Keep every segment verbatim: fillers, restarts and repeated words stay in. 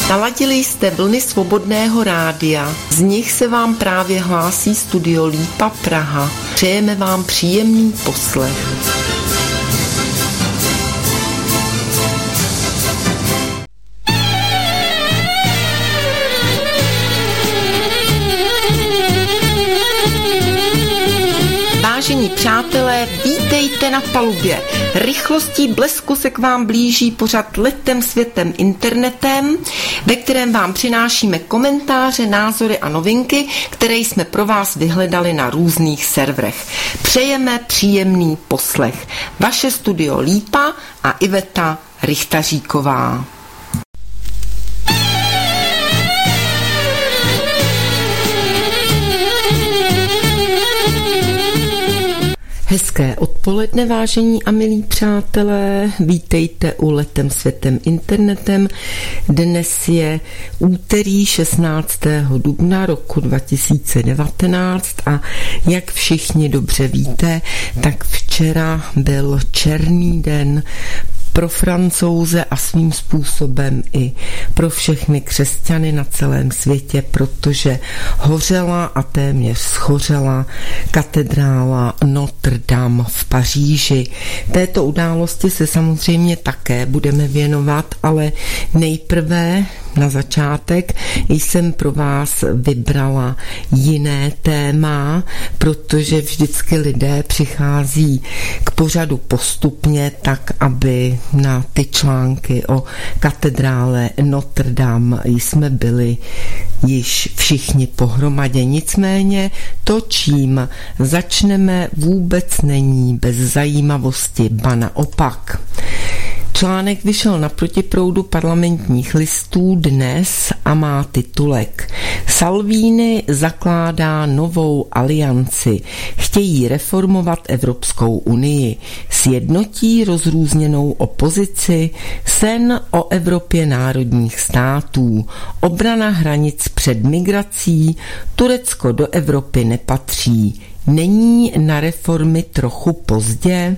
Naladili jste vlny Svobodného rádia, z nich se vám právě hlásí studio Lípa Praha. Přejeme vám příjemný poslech. Vážení přátelé, vítejte na palubě. Rychlostí blesku se k vám blíží pořad Letem světem internetem, ve kterém vám přinášíme komentáře, názory a novinky, které jsme pro vás vyhledali na různých serverech. Přejeme příjemný poslech. Vaše studio Lípa a Iveta Richtaříková. Hezké odpoledne, vážení a milí přátelé, vítejte u Letem světem internetem. Dnes je úterý šestnáctého dubna roku dva tisíce devatenáct a jak všichni dobře víte, tak včera byl černý den pro Francouze a svým způsobem i pro všechny křesťany na celém světě, protože hořela a téměř schořela katedrála Notre Dame v Paříži. Této události se samozřejmě také budeme věnovat, ale nejprve na začátek jsem pro vás vybrala jiné téma, protože vždycky lidé přichází k pořadu postupně tak, aby na ty články o katedrále Notre Dame jsme byli již všichni pohromadě. Nicméně to, čím začneme, vůbec není bez zajímavosti, ba naopak. Článek vyšel na protiproudu Parlamentních listů dnes a má titulek Salvini zakládá novou alianci. Chtějí reformovat Evropskou unii. Sjednotí rozrůzněnou opozici. Sen o Evropě národních států. Obrana hranic před migrací. Turecko do Evropy nepatří. Není na reformy trochu pozdě?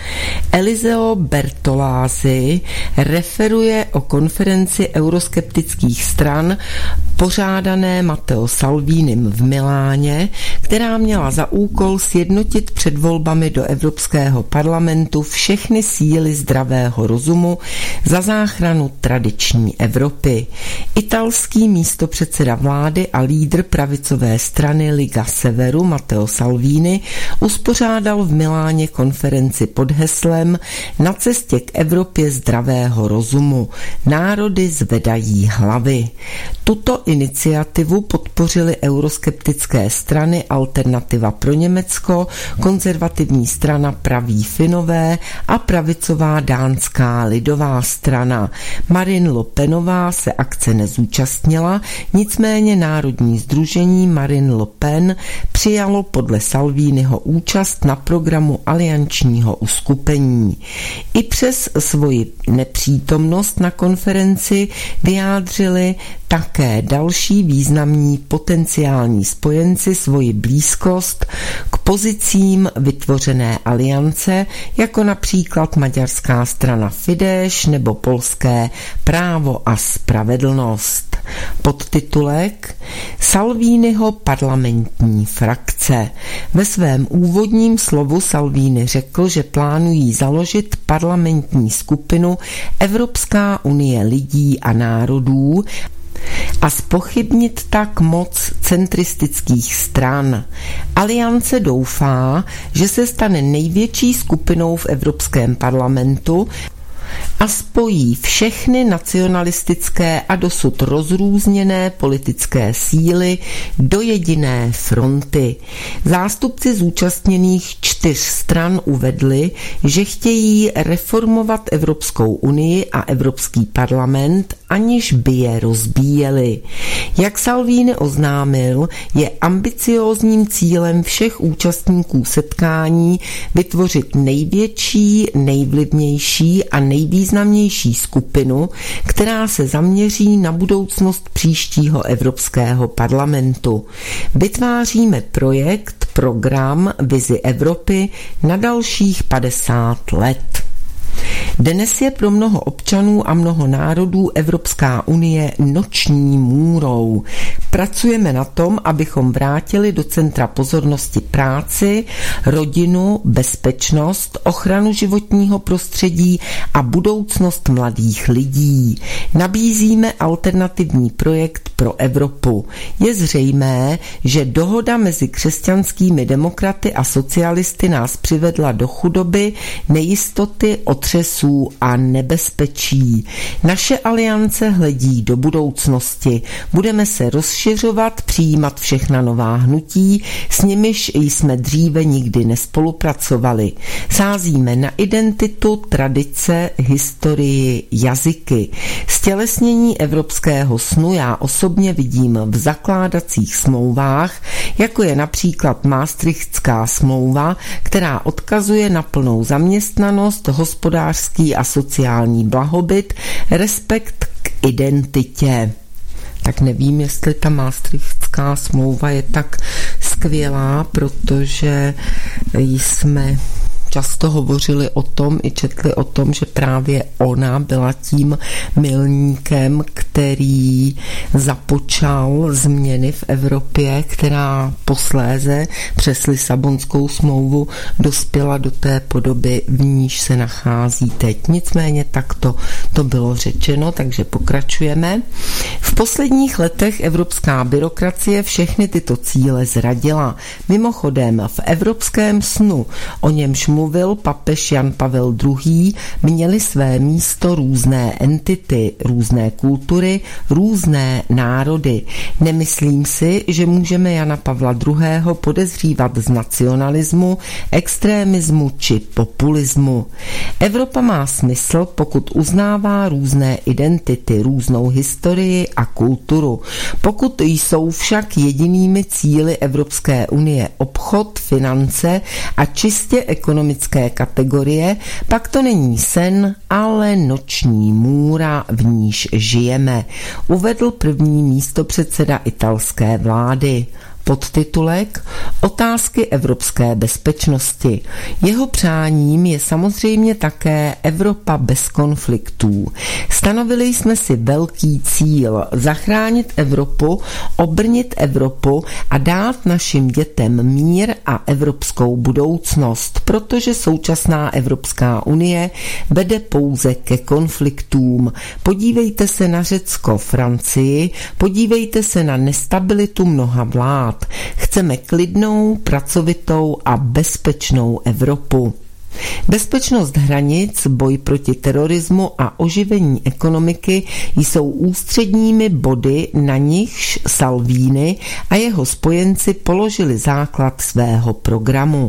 Eliseo Bertolazzi referuje o konferenci euroskeptických stran pořádané Matteo Salvinim v Miláně, která měla za úkol sjednotit před volbami do Evropského parlamentu všechny síly zdravého rozumu za záchranu tradiční Evropy. Italský místopředseda vlády a lídr pravicové strany Liga Severu Matteo Salvini uspořádal v Miláně konferenci pod heslem Na cestě k Evropě zdravého rozumu. Národy zvedají hlavy. Tuto iniciativu podpořily euroskeptické strany Alternativa pro Německo, konzervativní strana Praví Finové a pravicová dánská lidová strana. Marine Le Penová se akce nezúčastnila, nicméně Národní sdružení Marine Le Pen přijalo podle Salviniho účast na programu aliančního uskupení. I přes svoji nepřítomnost na konferenci vyjádřili také další významní potenciální spojenci svoji blízkost k pozicím vytvořené aliance, jako například maďarská strana Fidesz nebo polské Právo a spravedlnost. Podtitulek Salviniho parlamentní frakce. Ve svém úvodním slovu Salvini řekl, že plánují založit parlamentní skupinu Evropská unie lidí a národů a zpochybnit tak moc centristických stran. Aliance doufá, že se stane největší skupinou v Evropském parlamentu a spojí všechny nacionalistické a dosud rozrůzněné politické síly do jediné fronty. Zástupci zúčastněných čtyř stran uvedli, že chtějí reformovat Evropskou unii a Evropský parlament, aniž by je rozbíjeli. Jak Salvini oznámil, je ambiciózním cílem všech účastníků setkání vytvořit největší, nejvlivnější a nejvýznamnější skupinu, která se zaměří na budoucnost příštího Evropského parlamentu. Vytváříme projekt, program, vizi Evropy na dalších padesát let. Dnes je pro mnoho občanů a mnoho národů Evropská unie noční můrou. Pracujeme na tom, abychom vrátili do centra pozornosti práci, rodinu, bezpečnost, ochranu životního prostředí a budoucnost mladých lidí. Nabízíme alternativní projekt pro Evropu. Je zřejmé, že dohoda mezi křesťanskými demokraty a socialisty nás přivedla do chudoby, nejistoty, otřesů a nebezpečí. Naše aliance hledí do budoucnosti. Budeme se rozšiřovat, přijímat všechna nová hnutí, s nimiž jsme dříve nikdy nespolupracovali. Sázíme na identitu, tradice, historii, jazyky. Stělesnění evropského snu já osobně vidím v zakládacích smlouvách, jako je například Maastrichtská smlouva, která odkazuje na plnou zaměstnanost, hospodářský a sociální blahobyt, respekt k identitě. Tak nevím, jestli ta Maastrichtská smlouva je tak skvělá, protože jsme často hovořili o tom i četli o tom, že právě ona byla tím milníkem, který započal změny v Evropě, která posléze přes Lisabonskou smlouvu dospěla do té podoby, v níž se nachází teď. Nicméně takto to bylo řečeno, takže pokračujeme. V posledních letech evropská byrokracie všechny tyto cíle zradila. Mimochodem, v evropském snu, o němž mluvil papež Jan Pavel druhý., měly své místo různé entity, různé kultury, různé národy. Nemyslím si, že můžeme Jana Pavla druhého. podezřívat z nacionalismu, extrémismu či populismu. Evropa má smysl, pokud uznává různé identity, různou historii a kulturu. Pokud jsou však jedinými cíli Evropské unie obchod, finance a čistě ekonomické kategorie, pak to není sen, ale noční můra, v níž žijeme, uvedl první místopředseda italské vlády. Podtitulek Otázky evropské bezpečnosti. Jeho přáním je samozřejmě také Evropa bez konfliktů. Stanovili jsme si velký cíl zachránit Evropu, obrnit Evropu a dát našim dětem mír a evropskou budoucnost, protože současná Evropská unie vede pouze ke konfliktům. Podívejte se na Řecko, Francii, podívejte se na nestabilitu mnoha vlád. Chceme klidnou, pracovitou a bezpečnou Evropu. Bezpečnost hranic, boj proti terorismu a oživení ekonomiky jsou ústředními body, na nichž Salvini a jeho spojenci položili základ svého programu.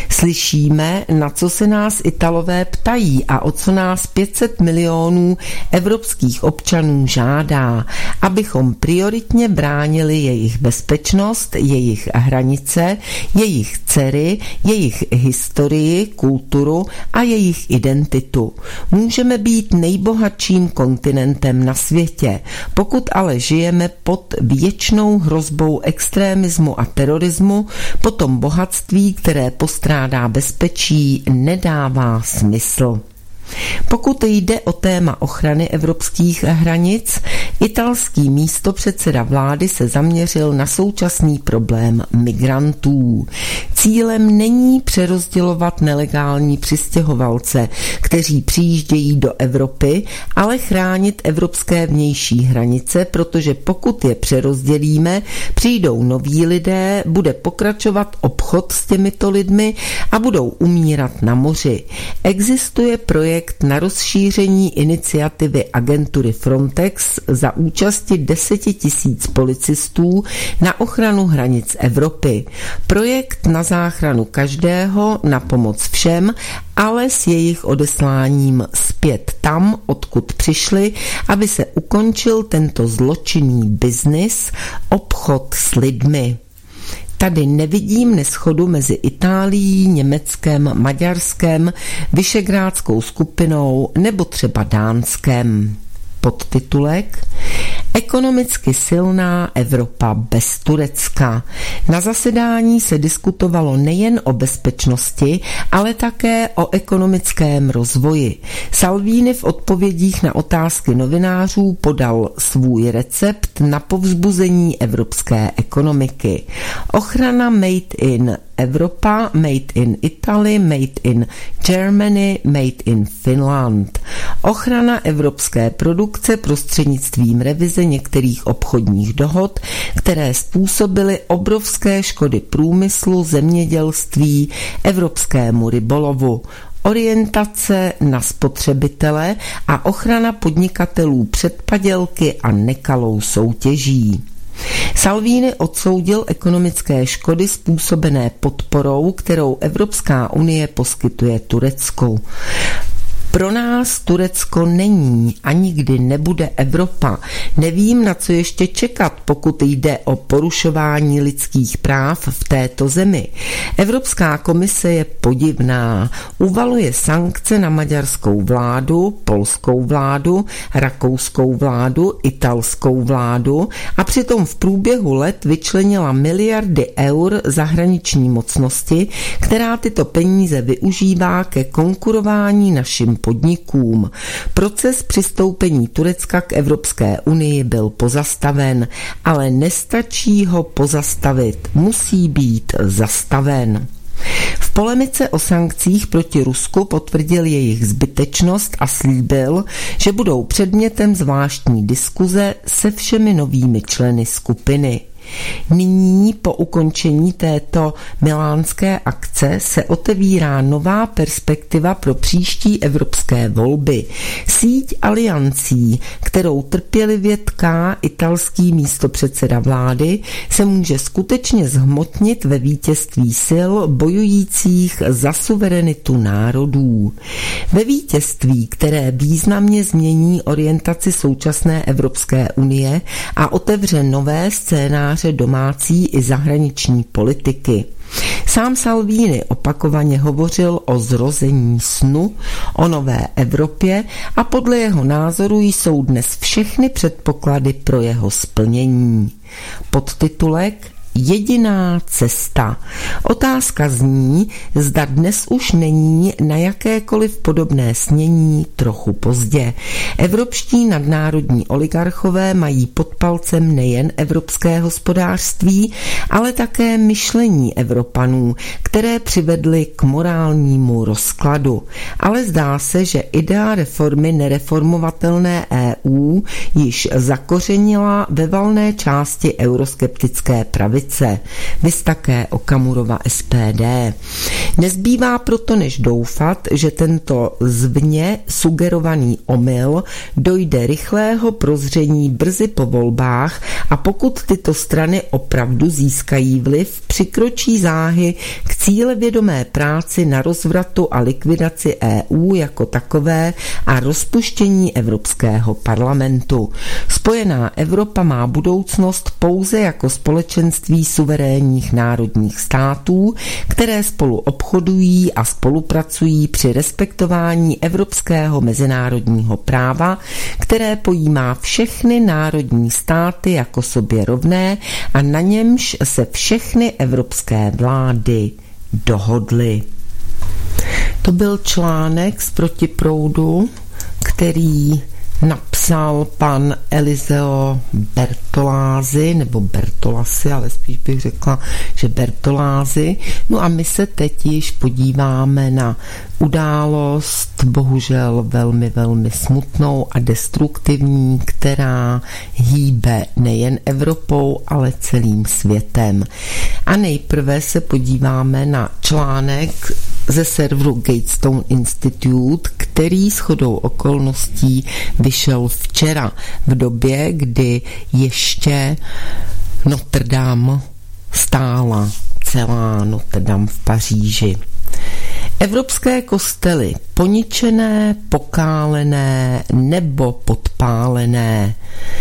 Slyšíme, na co se nás Italové ptají a o co nás pět set milionů evropských občanů žádá, abychom prioritně bránili jejich bezpečnost, jejich hranice, jejich dcery, jejich historii, kulturu a jejich identitu. Můžeme být nejbohatším kontinentem na světě, pokud ale žijeme pod věčnou hrozbou extrémismu a terorismu, potom bohatství, které postrádá bezpečí, nedává smysl. Pokud jde o téma ochrany evropských hranic, italský místopředseda vlády se zaměřil na současný problém migrantů. Cílem není přerozdělovat nelegální přistěhovalce, kteří přijíždějí do Evropy, ale chránit evropské vnější hranice, protože pokud je přerozdělíme, přijdou noví lidé, bude pokračovat obchod s těmito lidmi a budou umírat na moři. Existuje projekt na rozšíření iniciativy agentury Frontex za účasti deseti tisíc policistů na ochranu hranic Evropy. Projekt na záchranu každého, na pomoc všem, ale s jejich odesláním zpět tam, odkud přišli, aby se ukončil tento zločinný biznis, obchod s lidmi. Tady nevidím neshodu mezi Itálií, Německem, Maďarskem, Visegrádskou skupinou nebo třeba Dánskem. Podtitulek Ekonomicky silná Evropa bez Turecka. Na zasedání se diskutovalo nejen o bezpečnosti, ale také o ekonomickém rozvoji. Salvini v odpovědích na otázky novinářů podal svůj recept na povzbuzení evropské ekonomiky. Ochrana made in Evropa, made in Italy, made in Germany, made in Finland. Ochrana evropské produkce prostřednictvím revize některých obchodních dohod, které způsobily obrovské škody průmyslu, zemědělství, evropskému rybolovu. Orientace na spotřebitele a ochrana podnikatelů před padělky a nekalou soutěží. Salvini odsoudil ekonomické škody způsobené podporou, kterou Evropská unie poskytuje Turecku. Pro nás Turecko není a nikdy nebude Evropa. Nevím, na co ještě čekat, pokud jde o porušování lidských práv v této zemi. Evropská komise je podivná. Uvaluje sankce na maďarskou vládu, polskou vládu, rakouskou vládu, italskou vládu a přitom v průběhu let vyčlenila miliardy eur zahraniční mocnosti, která tyto peníze využívá ke konkurování našim podnikům. Proces přistoupení Turecka k Evropské unii byl pozastaven, ale nestačí ho pozastavit, musí být zastaven. V polemice o sankcích proti Rusku potvrdil jejich zbytečnost a slíbil, že budou předmětem zvláštní diskuze se všemi novými členy skupiny. Nyní po ukončení této milánské akce se otevírá nová perspektiva pro příští evropské volby. Síť aliancí, kterou trpělivě tká italský místopředseda vlády, se může skutečně zhmotnit ve vítězství sil bojujících za suverenitu národů. Ve vítězství, které významně změní orientaci současné Evropské unie a otevře nové scénáře domácí i zahraniční politiky. Sám Salvini opakovaně hovořil o zrození snu, o nové Evropě a podle jeho názoru jsou dnes všechny předpoklady pro jeho splnění. Podtitulek Jediná cesta. Otázka zní, zda dnes už není na jakékoliv podobné snění trochu pozdě. Evropští nadnárodní oligarchové mají pod palcem nejen evropské hospodářství, ale také myšlení Evropanů, které přivedly k morálnímu rozkladu. Ale zdá se, že idea reformy nereformovatelné E U již zakořenila ve valné části euroskeptické pravice. Viz také Okamurova S P D. Nezbývá proto než doufat, že tento zvně sugerovaný omyl dojde rychlého prozření brzy po volbách a pokud tyto strany opravdu získají vliv, přikročí záhy k cílevědomé práci na rozvratu a likvidaci E U jako takové a rozpuštění Evropského parlamentu. Spojená Evropa má budoucnost pouze jako společenství suverénních národních států, které spolu obchodují a spolupracují při respektování evropského mezinárodního práva, které pojímá všechny národní státy jako sobě rovné a na němž se všechny evropské vlády dohodly. To byl článek z Protiproudu, který napsal pan Eliseo Bertolazzi, nebo Bertolassi, ale spíš bych řekla, že Bertolazzi. No a my se teď již podíváme na událost, bohužel velmi, velmi smutnou a destruktivní, která hýbe nejen Evropou, ale celým světem. A nejprve se podíváme na článek ze serveru Gatestone Institute, který shodou okolností vyšel včera v době, kdy ještě Notre Dame stála, celá Notre Dame v Paříži. Evropské kostely poničené, pokálené nebo podpálené.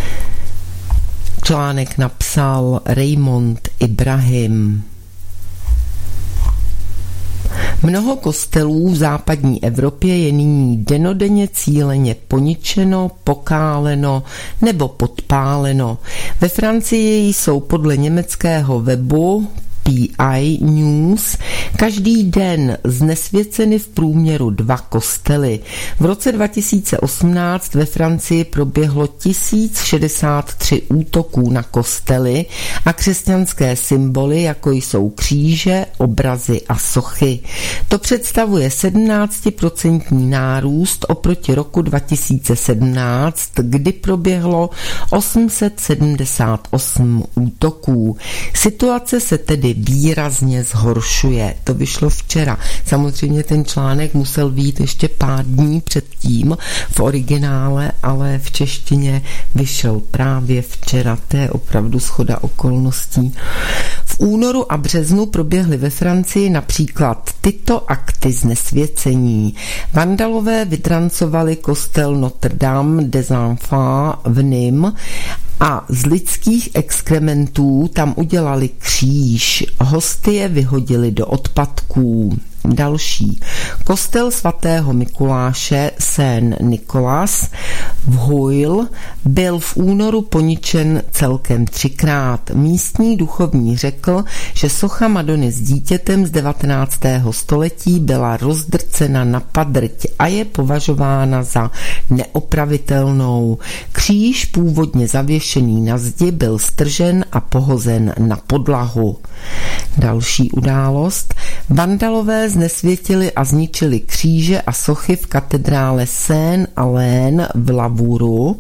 Článek napsal Raymond Ibrahim. Mnoho kostelů v západní Evropě je nyní dennodenně cíleně poničeno, pokáleno nebo podpáleno. Ve Francii jsou podle německého webu P I News každý den znesvěceny v průměru dva kostely. V roce dva tisíce osmnáct ve Francii proběhlo tisíc šedesát tři útoků na kostely a křesťanské symboly, jako jsou kříže, obrazy a sochy. To představuje sedmnáctiprocentní nárůst oproti roku dva tisíce sedmnáct, kdy proběhlo osm set sedmdesát osm útoků. Situace se tedy výrazně zhoršuje. To vyšlo včera. Samozřejmě ten článek musel být ještě pár dní předtím v originále, ale v češtině vyšel právě včera. To je opravdu shoda okolností. V únoru a březnu proběhly ve Francii například tyto akty znesvěcení. Vandalové vydrancovali kostel Notre Dame des Enfants v Nîmes a z lidských exkrementů tam udělali kříž. Hosty je vyhodili do odpadků. Další. Kostel svatého Mikuláše Saint-Nicolas v Houille byl v únoru poničen celkem třikrát. Místní duchovní řekl, že socha Madony s dítětem z devatenáctého století byla rozdrcena na padrť a je považována za neopravitelnou. Kříž původně zavěšený na zdi byl stržen a pohozen na podlahu. Další událost. Vandalové znesvětili a zničili kříže a sochy v katedrále Saint-Alain v Lavuru.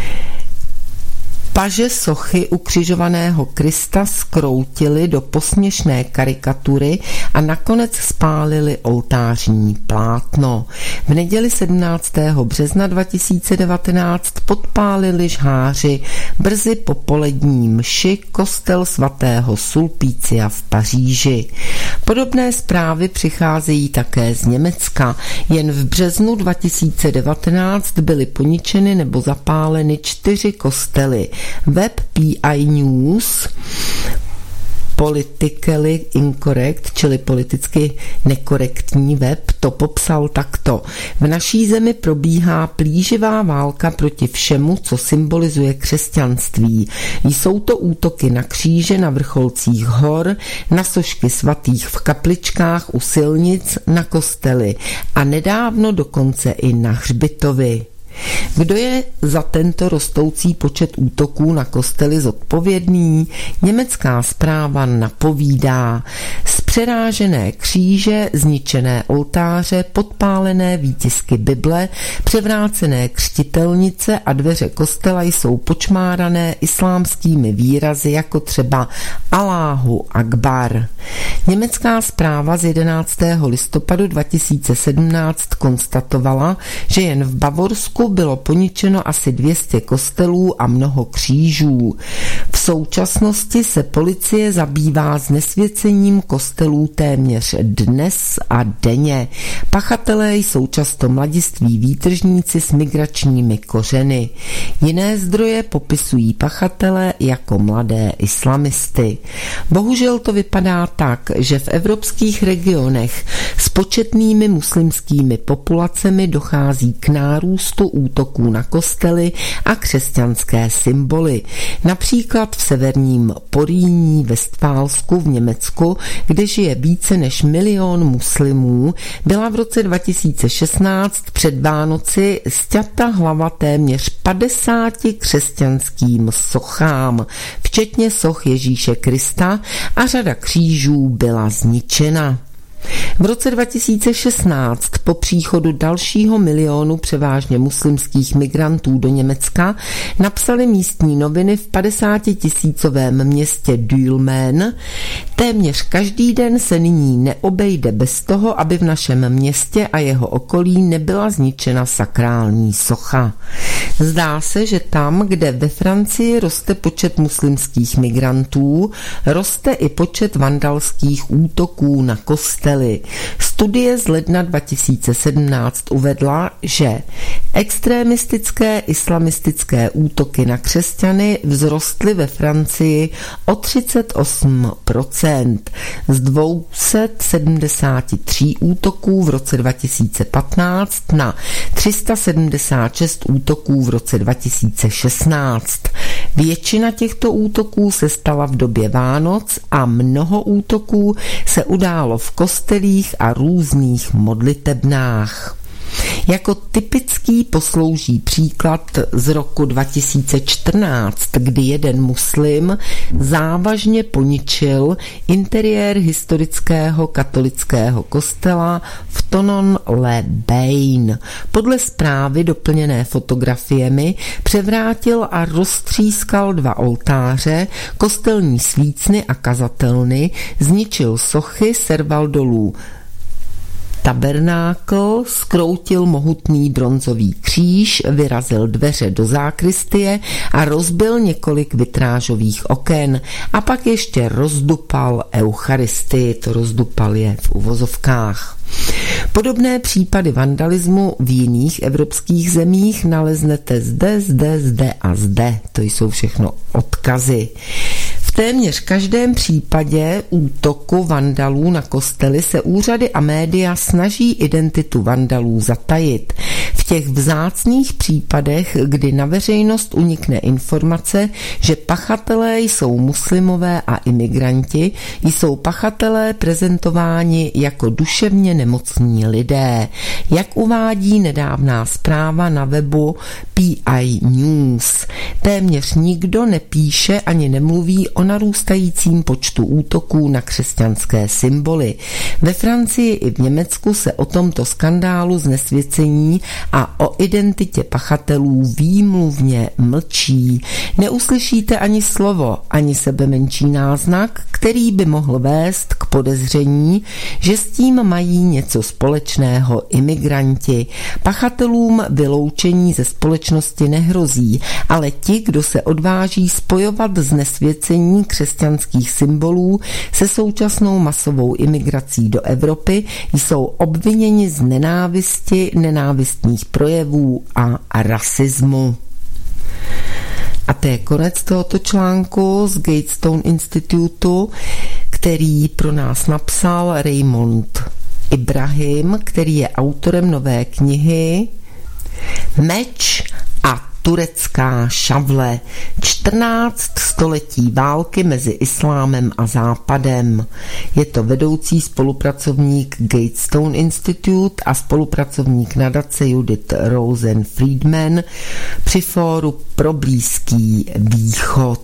Paže sochy ukřižovaného Krista zkroutili do posměšné karikatury a nakonec spálili oltářní plátno. V neděli sedmnáctého března dva tisíce devatenáct podpálili žháři brzy po polední mši kostel svatého Sulpícia v Paříži. Podobné zprávy přicházejí také z Německa. Jen v březnu dva tisíce devatenáct byly poničeny nebo zapáleny čtyři kostely. Web P I News Politically incorrect, čili politicky nekorektní web, to popsal takto. V naší zemi probíhá plíživá válka proti všemu, co symbolizuje křesťanství. Jsou to útoky na kříže na vrcholcích hor, na sošky svatých v kapličkách u silnic, na kostely a nedávno dokonce i na hřbitovy. Kdo je za tento rostoucí počet útoků na kostely zodpovědný? Německá zpráva napovídá. Zpřerážené kříže, zničené oltáře, podpálené výtisky Bible, převrácené křtitelnice a dveře kostela jsou počmárané islámskými výrazy jako třeba Alláhu Akbar. Německá zpráva z jedenáctého listopadu dva tisíce sedmnáct konstatovala, že jen v Bavorsku bylo poničeno asi dvě stě kostelů a mnoho křížů. V současnosti se policie zabývá znesvěcením kostelů téměř dnes a denně. Pachatelé jsou často mladiství výtržníci s migračními kořeny. Jiné zdroje popisují pachatele jako mladé islamisty. Bohužel to vypadá tak, že v evropských regionech s početnými muslimskými populacemi dochází k nárůstu útoků na kostely a křesťanské symboly. Například v severním Porýní Vestfálsku v Německu, kde žije více než milion muslimů, byla v roce dva tisíce šestnáct před Vánoci sťata hlava téměř padesáti křesťanským sochám, včetně soch Ježíše Krista, a řada křížů byla zničena. V roce dva tisíce šestnáct po příchodu dalšího milionu převážně muslimských migrantů do Německa napsaly místní noviny v padesátitisícovém městě Dülmen: téměř každý den se nyní neobejde bez toho, aby v našem městě a jeho okolí nebyla zničena sakrální socha. Zdá se, že tam, kde ve Francii roste počet muslimských migrantů, roste i počet vandalských útoků na kostely. Studie z ledna dva tisíce sedmnáct uvedla, že Extrémistické islamistické útoky na křesťany vzrostly ve Francii o třicet osm procent z dvě stě sedmdesát tři útoků v roce dva tisíce patnáct na tři sta sedmdesát šest útoků v roce dva tisíce šestnáct. Většina těchto útoků se stala v době Vánoc a mnoho útoků se událo v kostelích a různých modlitebnách. Jako typický poslouží příklad z roku dva tisíce čtrnáct, kdy jeden muslim závažně poničil interiér historického katolického kostela v Thonon-les-Bains. Podle zprávy doplněné fotografiemi převrátil a roztřískal dva oltáře, kostelní svícny a kazatelny, zničil sochy, serval dolů tabernákl, zkroutil mohutný bronzový kříž, vyrazil dveře do zákristie a rozbil několik vitrážových oken a pak ještě rozdupal eucharistii, to rozdupal je v uvozovkách. Podobné případy vandalismu v jiných evropských zemích naleznete zde, zde, zde a zde. To jsou všechno odkazy. V téměř každém případě útoku vandalů na kostely se úřady a média snaží identitu vandalů zatajit. V těch vzácných případech, kdy na veřejnost unikne informace, že pachatelé jsou muslimové a imigranti, jsou pachatelé prezentováni jako duševně nemocní lidé. Jak uvádí nedávná zpráva na webu P I News. Téměř nikdo nepíše ani nemluví o narůstajícím počtu útoků na křesťanské symboly. Ve Francii i v Německu se o tomto skandálu znesvěcení a o identitě pachatelů výmluvně mlčí. Neuslyšíte ani slovo, ani sebemenší náznak, který by mohl vést k podezření, že s tím mají něco společného imigranti. Pachatelům vyloučení ze společnosti nehrozí, ale ti, kdo se odváží spojovat znesvěcení křesťanských symbolů se současnou masovou imigrací do Evropy, jsou obviněni z nenávisti, nenávistných projevů a rasismu. A to je konec tohoto článku z Gatestone Institutu, který pro nás napsal Raymond Ibrahim, který je autorem nové knihy Meč a turecká šavle. čtrnáct století války mezi islámem a západem. Je to vedoucí spolupracovník Gatestone Institute a spolupracovník nadace Judith Rosen Friedman při fóru pro Blízký východ.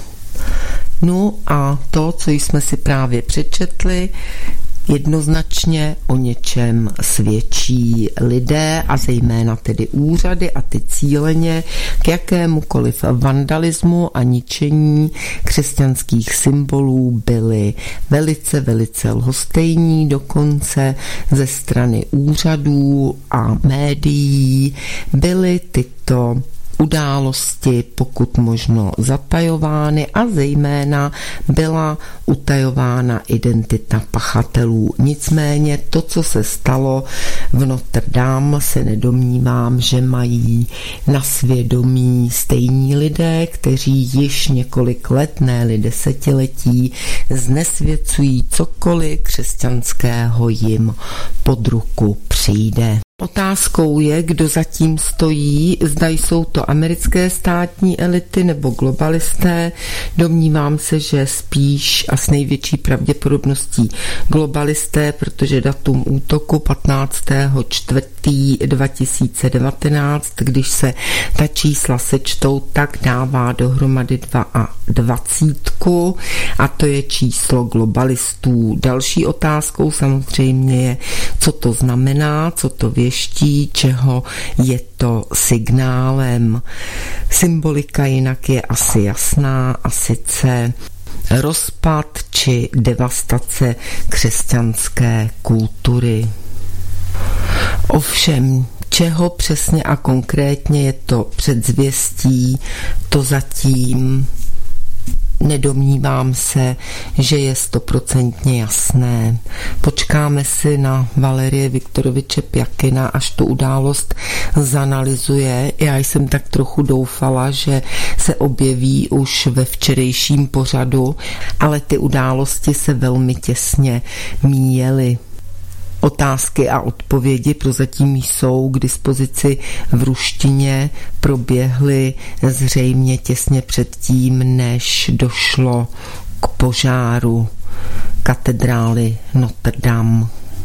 No a to, co jsme si právě přečetli, jednoznačně o něčem svědčí. Lidé a zejména tedy úřady a ty cíleně k jakémukoliv vandalismu a ničení křesťanských symbolů byli velice, velice lhostejní, dokonce ze strany úřadů a médií byly tyto události pokud možno zatajovány a zejména byla utajována identita pachatelů. Nicméně to, co se stalo v Notre Dame, se nedomnívám, že mají na svědomí stejní lidé, kteří již několik let, ne-li desetiletí, znesvěcují cokoliv křesťanského jim pod ruku přijde. Otázkou je, kdo zatím stojí, zda jsou to americké státní elity nebo globalisté. Domnívám se, že spíš a s největší pravděpodobností globalisté, protože datum útoku patnáctého čtvrtého dva tisíce devatenáct, když se ta čísla sečtou, tak dává dohromady dvacet dva a to je číslo globalistů. Další otázkou samozřejmě je, co to znamená, co to věští, čeho je to signálem. Symbolika jinak je asi jasná a sice rozpad či devastace křesťanské kultury. Ovšem, čeho přesně a konkrétně je to předzvěstí, to zatím Nedomnívám se, že je stoprocentně jasné. Počkáme si na Valerie Viktoroviče Pjakina, až tu událost zanalyzuje. Já jsem tak trochu doufala, že se objeví už ve včerejším pořadu, ale ty události se velmi těsně míjely. Otázky a odpovědi prozatím jsou k dispozici v ruštině, proběhly zřejmě těsně předtím, než došlo k požáru katedrály Notre Dame.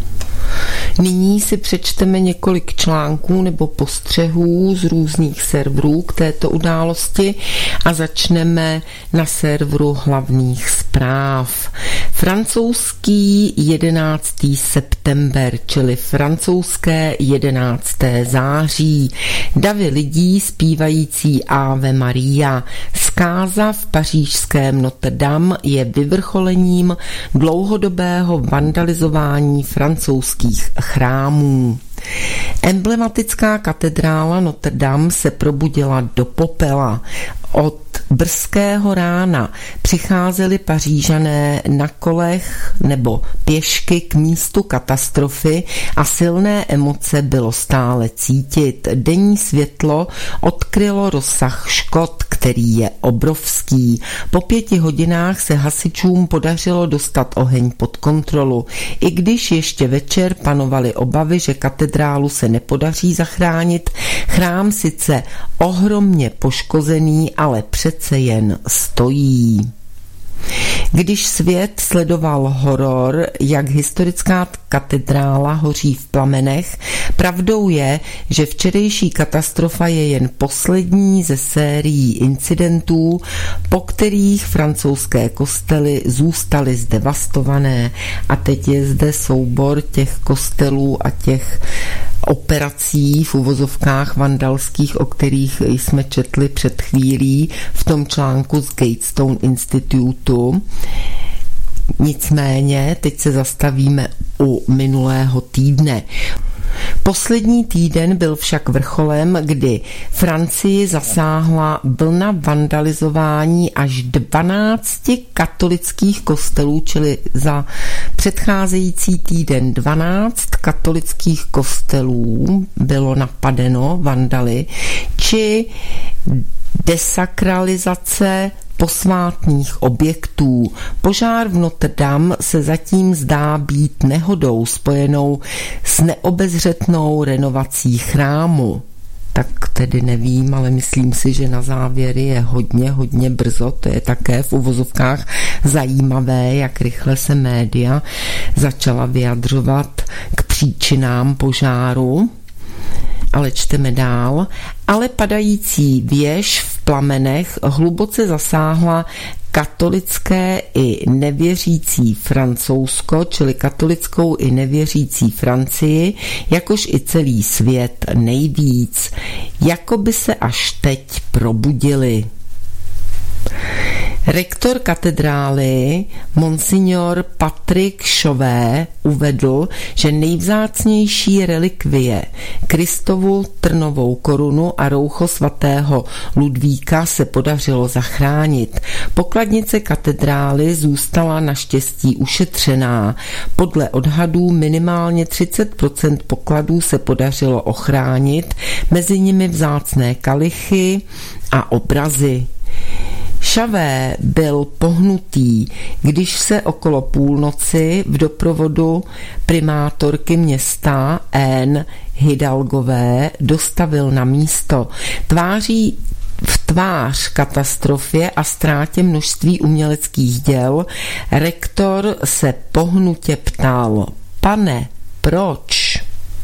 Nyní si přečteme několik článků nebo postřehů z různých serverů k této události a začneme na serveru hlavních zpráv. Francouzský jedenáctého september, čili francouzské jedenáctého září. Davy lidí zpívající Ave Maria. Zkáza v pařížském Notre Dame je vyvrcholením dlouhodobého vandalizování francouzských chrámů. Emblematická katedrála Notre Dame se probudila do popela. Od brzkého rána přicházeli Pařížané na kolech nebo pěšky k místu katastrofy a silné emoce bylo stále cítit. Denní světlo odkrylo rozsah škod, který je obrovský. Po pěti hodinách se hasičům podařilo dostat oheň pod kontrolu. I když ještě večer panovaly obavy, že katedrálu se nepodaří zachránit, chrám sice ohromně poškozený, ale přece jen stojí. Když svět sledoval horor, jak historická katedrála hoří v plamenech, pravdou je, že včerejší katastrofa je jen poslední ze sérií incidentů, po kterých francouzské kostely zůstaly zdevastované. A teď je zde soubor těch kostelů a těch operací v uvozovkách vandalských, o kterých jsme četli před chvílí v tom článku z Gatestone Institutu. Nicméně teď se zastavíme u minulého týdne. Poslední týden byl však vrcholem, kdy Francii zasáhla vlna vandalizování až dvanácti katolických kostelů, čili za předcházející týden dvanáct katolických kostelů bylo napadeno vandaly, či desakralizace posvátných objektů. Požár v Notre Dame se zatím zdá být nehodou spojenou s neobezřetnou renovací chrámu. Tak tedy nevím, ale myslím si, že na závěr je hodně, hodně brzo. To je také v uvozovkách zajímavé, jak rychle se média začala vyjadřovat k příčinám požáru. Ale čteme dál. Ale padající věž v plamenech hluboce zasáhla katolické i nevěřící Francouzsko, čili katolickou i nevěřící Francii, jakož i celý svět nejvíc, jako by se až teď probudili. Rektor katedrály Monsignor Patrick Chauvet uvedl, že nejvzácnější relikvie Kristovu trnovou korunu a roucho svatého Ludvíka se podařilo zachránit. Pokladnice katedrály zůstala naštěstí ušetřená. Podle odhadů minimálně třicet procent pokladů se podařilo ochránit, mezi nimi vzácné kalichy a obrazy. Chauvet byl pohnutý, když se okolo půlnoci v doprovodu primátorky města Anne Hidalgové dostavil na místo. Tváří v tvář katastrofě a ztrátě množství uměleckých děl rektor se pohnutě ptal: Pane, proč?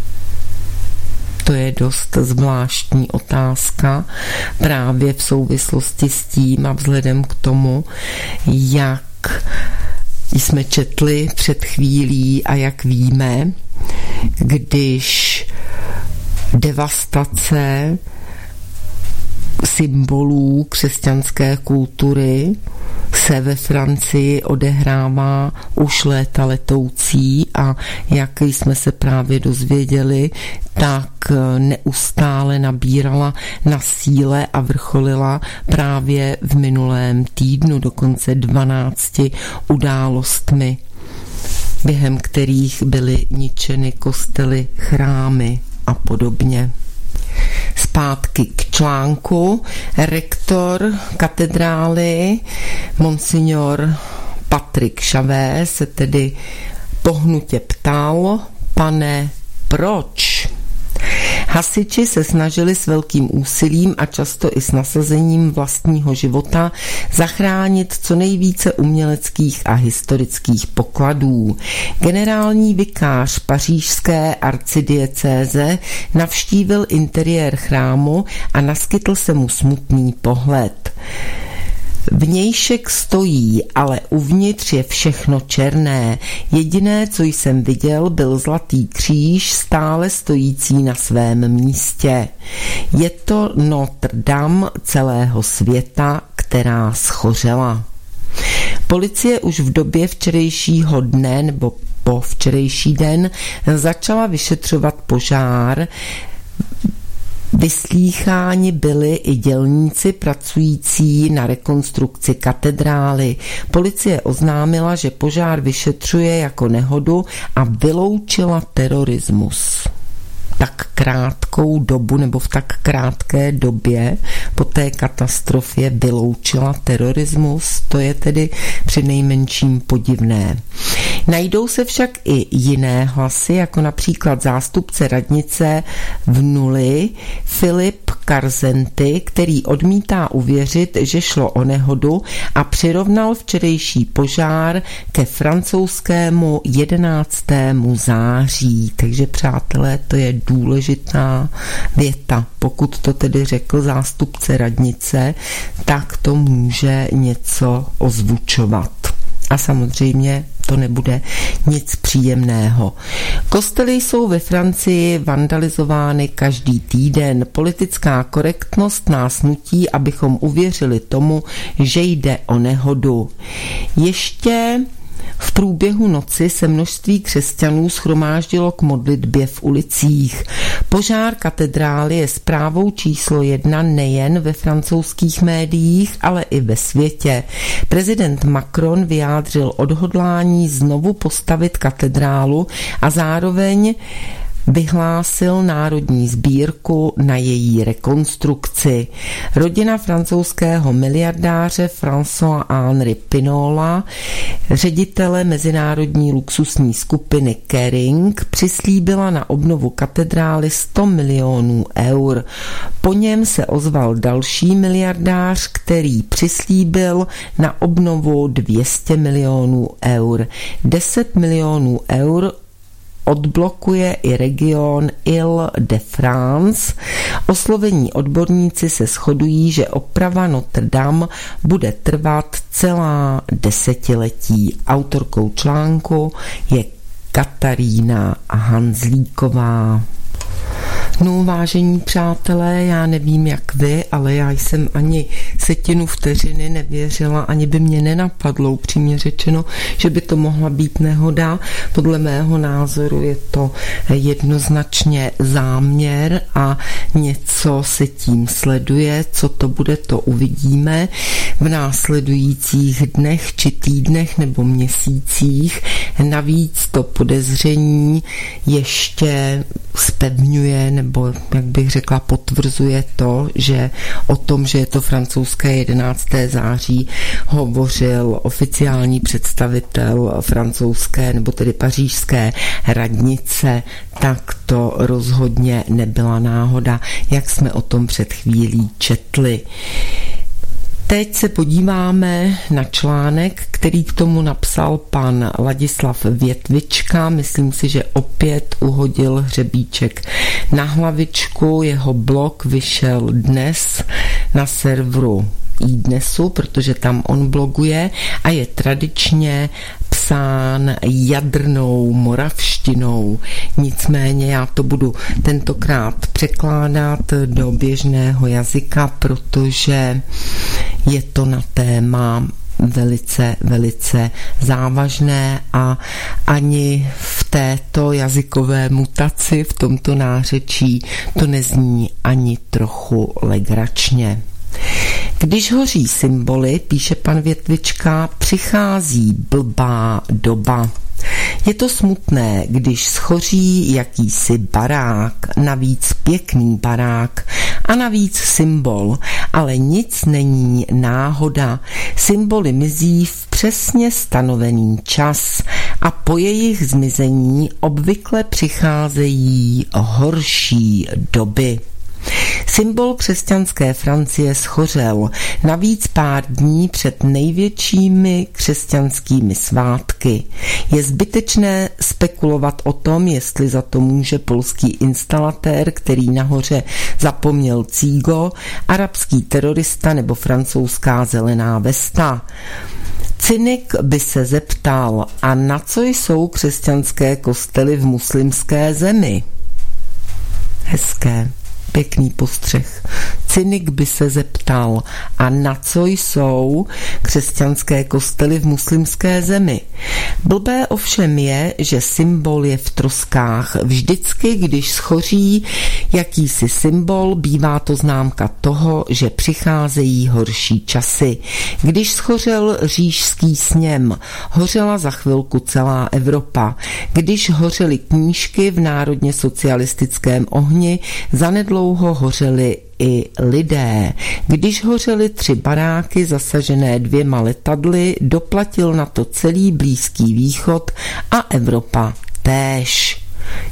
To je dost zvláštní otázka právě v souvislosti s tím a vzhledem k tomu, jak jsme četli před chvílí a jak víme, když devastace symbolů křesťanské kultury se ve Francii odehrává už léta letoucí a jak jsme se právě dozvěděli, tak neustále nabírala na síle a vrcholila právě v minulém týdnu, dokonce dvanácti událostmi, během kterých byly ničeny kostely, chrámy a podobně. Zpátky k článku. Rektor katedrály Monsignor Patrick Chauvet se tedy pohnutě ptal: pane, proč? Hasiči se snažili s velkým úsilím a často i s nasazením vlastního života zachránit co nejvíce uměleckých a historických pokladů. Generální vikář pařížské arcidiecéze navštívil interiér chrámu a naskytl se mu smutný pohled. Vnějšek stojí, ale uvnitř je všechno černé. Jediné, co jsem viděl, byl zlatý kříž stále stojící na svém místě. Je to Notre Dame celého světa, která schořela. Policie už v době včerejšího dne nebo po včerejší den začala vyšetřovat požár. Vyslýcháni byli i dělníci pracující na rekonstrukci katedrály. Policie oznámila, že požár vyšetřuje jako nehodu a vyloučila terorismus. Tak krátkou dobu nebo v tak krátké době po té katastrofě vyloučila terorismus, to je tedy přinejmenším podivné. Najdou se však i jiné hlasy, jako například zástupce radnice v Nuli Filip Karzenty, který odmítá uvěřit, že šlo o nehodu a přirovnal včerejší požár ke francouzskému jedenáctému září. Takže přátelé, to je důležitá věta. Pokud to tedy řekl zástupce radnice, tak to může něco ozvučovat. A samozřejmě to nebude nic příjemného. Kostely jsou ve Francii vandalizovány každý týden. Politická korektnost nás nutí, abychom uvěřili tomu, že jde o nehodu. Ještě v průběhu noci se množství křesťanů shromáždilo k modlitbě v ulicích. Požár katedrály je zprávou číslo jedna nejen ve francouzských médiích, ale i ve světě. Prezident Macron vyjádřil odhodlání znovu postavit katedrálu a zároveň vyhlásil národní sbírku na její rekonstrukci. Rodina francouzského miliardáře François-Henri Pinault, ředitele mezinárodní luxusní skupiny Kering, přislíbila na obnovu katedrály sto milionů eur. Po něm se ozval další miliardář, který přislíbil na obnovu dvě stě milionů eur. deset milionů eur odblokuje i region Île-de-France. Oslovení odborníci se shodují, že oprava Notre Dame bude trvat celá desetiletí. Autorkou článku je Katarína Hanzlíková. No, vážení přátelé, já nevím jak vy, ale já jsem ani setinu vteřiny nevěřila, ani by mě nenapadlo, upřímně řečeno, že by to mohla být nehoda. Podle mého názoru je to jednoznačně záměr a něco se tím sleduje. Co to bude, to uvidíme v následujících dnech či týdnech nebo měsících. Navíc to podezření ještě zpevňuje, nebo jak bych řekla, potvrzuje to, že o tom, že je to francouzské jedenácté září, hovořil oficiální představitel francouzské nebo tedy pařížské radnice, tak to rozhodně nebyla náhoda, jak jsme o tom před chvílí četli. Teď se podíváme na článek, který k tomu napsal pan Ladislav Větvička. Myslím si, že opět uhodil hřebíček na hlavičku. Jeho blog vyšel dnes na serveru iDnesu, protože tam on bloguje a je tradičně psán jadrnou moravštinou. Nicméně já to budu tentokrát překládat do běžného jazyka, protože je to na téma velice, velice závažné a ani v této jazykové mutaci, v tomto nářečí, to nezní ani trochu legračně. Když hoří symboly, píše pan Větvička, přichází blbá doba. Je to smutné, když schoří jakýsi barák, navíc pěkný barák a navíc symbol, ale nic není náhoda. Symboly mizí v přesně stanovený čas a po jejich zmizení obvykle přicházejí horší doby. Symbol křesťanské Francie schořel, navíc pár dní před největšími křesťanskými svátky. Je zbytečné spekulovat o tom, jestli za to může polský instalatér, který nahoře zapomněl cígo, arabský terorista nebo francouzská zelená vesta. Cynik by se zeptal, a na co jsou křesťanské kostely v muslimské zemi? Hezké. Pěkný postřeh. Cynik by se zeptal, a na co jsou křesťanské kostely v muslimské zemi? Blbé ovšem je, že symbol je v troskách. Vždycky, když schoří jakýsi symbol, bývá to známka toho, že přicházejí horší časy. Když schořel Říšský sněm, hořela za chvilku celá Evropa. Když hořely knížky v národně socialistickém ohni, zanedlouho hořely i lidé. Když hořely tři baráky zasažené dvěma letadly, doplatil na to celý Blízký východ a Evropa též.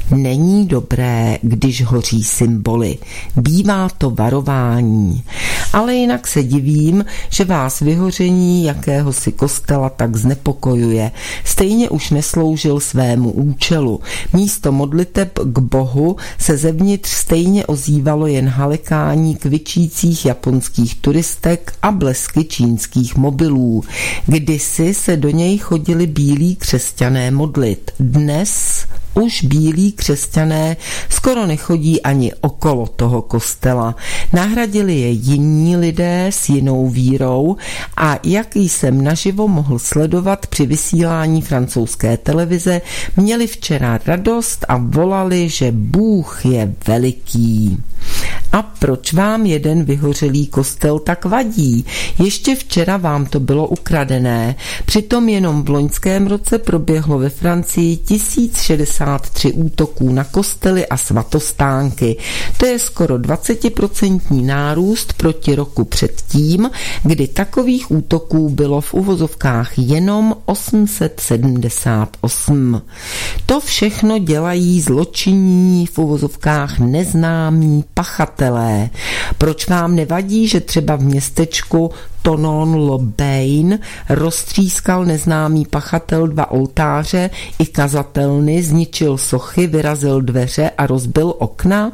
Není dobré, když hoří symboly. Bývá to varování. Ale jinak se divím, že vás vyhoření jakéhosi kostela tak znepokojuje. Stejně už nesloužil svému účelu. Místo modliteb k Bohu se zevnitř stejně ozývalo jen halekání kvičících japonských turistek a blesky čínských mobilů. Kdysi se do něj chodili bílí křesťané modlit. Dnes už bílí křesťané skoro nechodí ani okolo toho kostela. Nahradili je jiní lidé s jinou vírou a jak jsem naživo mohl sledovat při vysílání francouzské televize, měli včera radost a volali, že Bůh je veliký. A proč vám jeden vyhořelý kostel tak vadí? Ještě včera vám to bylo ukradené. Přitom jenom v loňském roce proběhlo ve Francii tisíc šedesát tři útoků na kostely a svatostánky. To je skoro dvacetiprocentní nárůst proti roku předtím, kdy takových útoků bylo v uvozovkách jenom osm set sedmdesát osm. To všechno dělají zločinní v uvozovkách neznámí pachatelé. Proč vám nevadí, že třeba v městečku Thonon-le-Bain roztřískal neznámý pachatel dva oltáře i kazatelny, zničil sochy, vyrazil dveře a rozbil okna?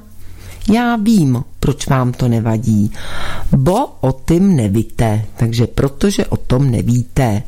Já vím, proč vám to nevadí. Bo o tím nevíte, takže protože o tom nevíte.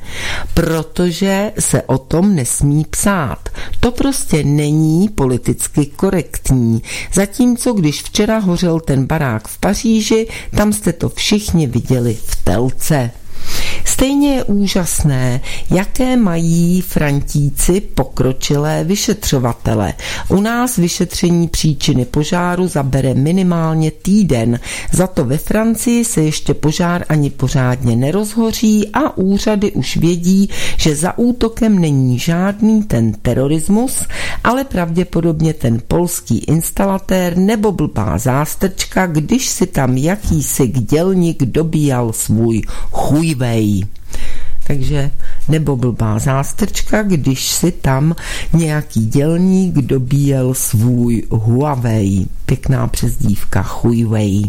Protože se o tom nesmí psát. To prostě není politicky korektní. Zatímco když včera hořel ten barák v Paříži, tam jste to všichni viděli v telce. Stejně je úžasné, jaké mají Frantíci pokročilé vyšetřovatele. U nás vyšetření příčiny požáru zabere minimálně týden. Za to ve Francii se ještě požár ani pořádně nerozhoří a úřady už vědí, že za útokem není žádný ten terorismus, ale pravděpodobně ten polský instalatér nebo blbá zástrčka, když si tam jakýsi dělník dobíjal svůj chujvej. Takže nebo blbá zástrčka, když si tam nějaký dělník dobíjel svůj Huawei. Pěkná přezdívka Huawei.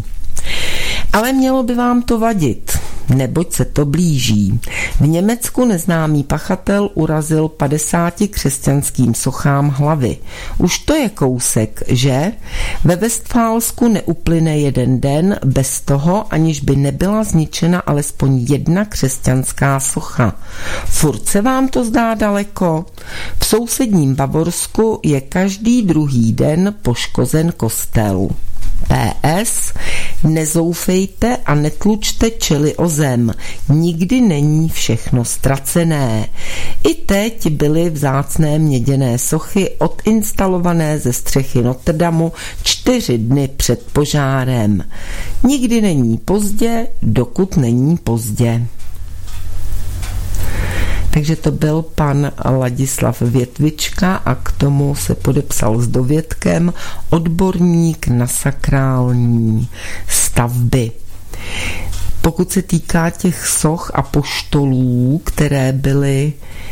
Ale mělo by vám to vadit, neboť se to blíží. V Německu neznámý pachatel urazil padesáti křesťanským sochám hlavy. Už to je kousek, že? Ve Vestfálsku neuplyne jeden den bez toho, aniž by nebyla zničena alespoň jedna křesťanská socha. Furt se vám to zdá daleko? V sousedním Bavorsku je každý druhý den poškozen kostel. P S. Nezoufejte a netlučte čely o zem. Nikdy není všechno ztracené. I teď byly vzácné měděné sochy odinstalované ze střechy Notre Damu čtyři dny před požárem. Nikdy není pozdě, dokud není pozdě. Takže to byl pan Ladislav Větvička a k tomu se podepsal s dovětkem odborník na sakrální stavby. Pokud se týká těch soch apoštolů, které byly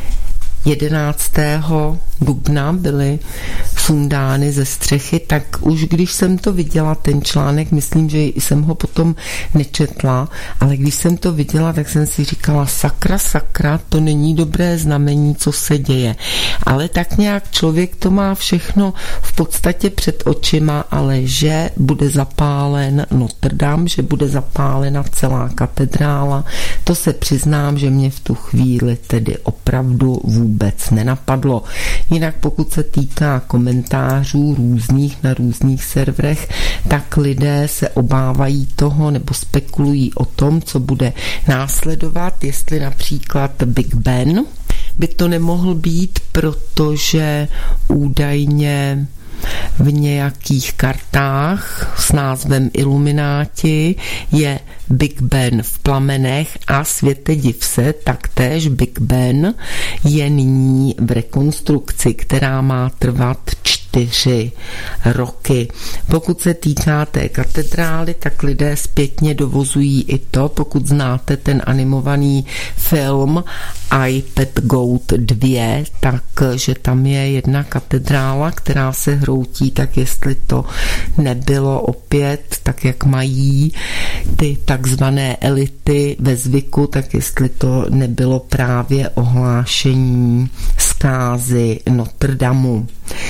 jedenáctého dubna byly sundány ze střechy, tak už když jsem to viděla, ten článek, myslím, že jsem ho potom nečetla, ale když jsem to viděla, tak jsem si říkala, sakra, sakra, to není dobré znamení, co se děje. Ale tak nějak člověk to má všechno v podstatě před očima, ale že bude zapálen Notre Dame, že bude zapálena celá katedrála, to se přiznám, že mě v tu chvíli tedy opravdu vůbec nenapadlo. Jinak pokud se týká komentářů různých na různých serverech, tak lidé se obávají toho nebo spekulují o tom, co bude následovat, jestli například Big Ben by to nemohl být, protože údajně v nějakých kartách s názvem Ilumináti je Big Ben v plamenech a světe div se, taktéž Big Ben je nyní v rekonstrukci, která má trvat čtyři roky. Pokud se týká té katedrály, tak lidé zpětně dovozují i to, pokud znáte ten animovaný film iPad Goat dva, takže tam je jedna katedrála, která se hroutí, tak jestli to nebylo opět tak, jak mají ty takzvané elity ve zvyku, tak jestli to nebylo právě ohlášení zkázy Notre Damu.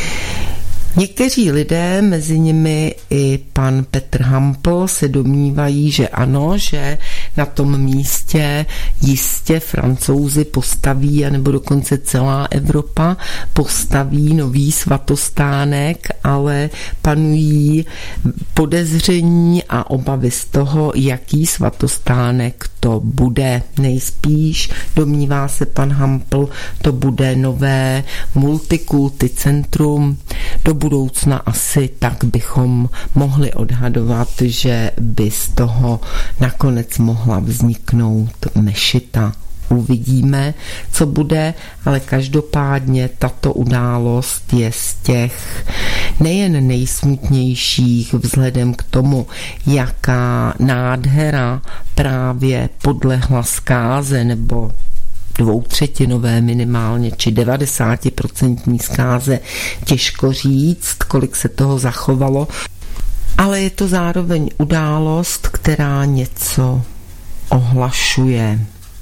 Někteří lidé, mezi nimi i pan Petr Hampl, se domnívají, že ano, že na tom místě jistě Francouzi postaví, anebo dokonce celá Evropa postaví nový svatostánek, ale panují podezření a obavy z toho, jaký svatostánek to bude. Nejspíš, domnívá se pan Hampl, to bude nové multikulty centrum. Do budoucna asi tak bychom mohli odhadovat, že by z toho nakonec mohla vzniknout mešita. Uvidíme, co bude, ale každopádně tato událost je z těch nejen nejsmutnějších vzhledem k tomu, jaká nádhera právě podlehla zkáze nebo dvoutřetinové minimálně, či devadesátiprocentní zkáze, těžko říct, kolik se toho zachovalo, ale je to zároveň událost, která něco ohlašuje.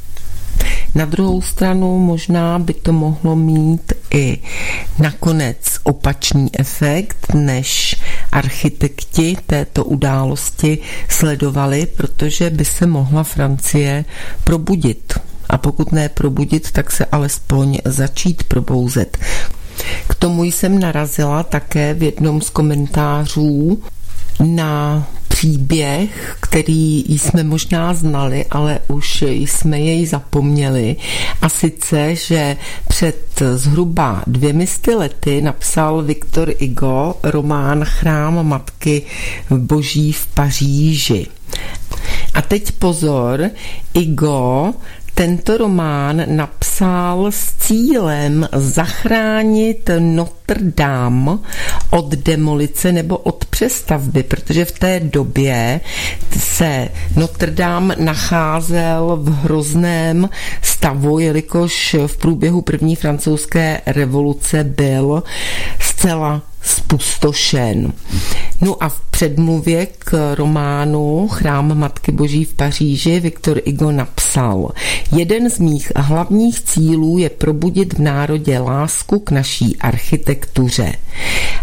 Na druhou stranu možná by to mohlo mít i nakonec opačný efekt, než architekti této události sledovali, protože by se mohla Francie probudit. A pokud ne probudit, tak se alespoň začít probouzet. K tomu jsem narazila také v jednom z komentářů na příběh, který jsme možná znali, ale už jsme jej zapomněli. A sice, že před zhruba dvěmi sty lety napsal Victor Hugo román Chrám Matky Boží v Paříži. A teď pozor, Hugo tento román napsal s cílem zachránit Notre Dame od demolice nebo od přestavby, protože v té době se Notre Dame nacházel v hrozném stavu, jelikož v průběhu první francouzské revoluce byl zcela spustošen. No a v předmluvě k románu Chrám Matky Boží v Paříži Victor Hugo napsal: jeden z mých hlavních cílů je probudit v národě lásku k naší architektuře.